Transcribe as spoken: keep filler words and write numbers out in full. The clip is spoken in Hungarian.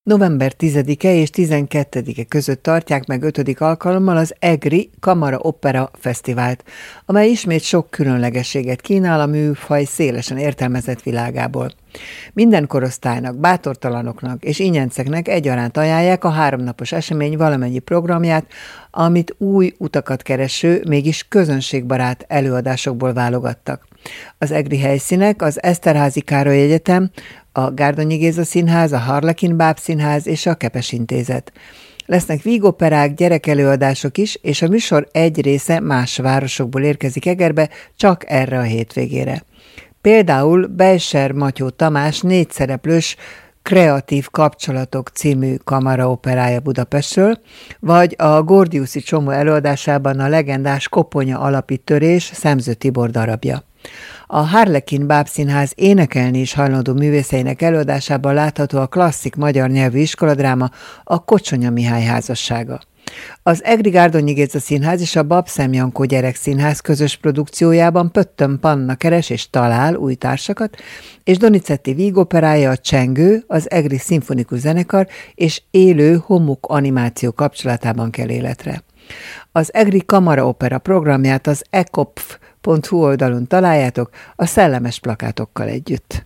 November tizedike és tizenkettedike között tartják meg ötödik alkalommal az EGRI Kamara Opera Fesztivált, amely ismét sok különlegességet kínál a műfaj szélesen értelmezett világából. Minden korosztálynak, bátortalanoknak és ingyenceknek egyaránt ajánlják a háromnapos esemény valamennyi programját, amit új utakat kereső, mégis közönségbarát előadásokból válogattak. Az EGRI helyszínek az Eszterházy Károly Egyetem, a Gárdonyi Géza Színház, a Harlekin Báb Színház és a Kepes Intézet. Lesznek vígoperák, gyerekelőadások is, és a műsor egy része más városokból érkezik Egerbe csak erre a hétvégére. Például Bejser Matyó Tamás négy szereplős Kreatív kapcsolatok című kamaraoperája Budapestről, vagy a Gordiuszi Csomó előadásában a legendás Koponya alapíttörés Szemző Tibor darabja. A Harlekin Báb Színház énekelni is hajlandó művészeinek előadásában látható a klasszik magyar nyelvű iskoladráma, a Kocsonya Mihály házassága. Az EGRI Gárdonyi Géza Színház és a Babszem Jankó Gyerekszínház közös produkciójában Pöttöm Panna keres és talál új társakat, és Donizetti vígoperája a Csengő, az EGRI Szimfonikus Zenekar és élő homok animáció kapcsolatában kell életre. Az EGRI Kamara Opera programját az ekopf pont hu oldalon találjátok a szellemes plakátokkal együtt.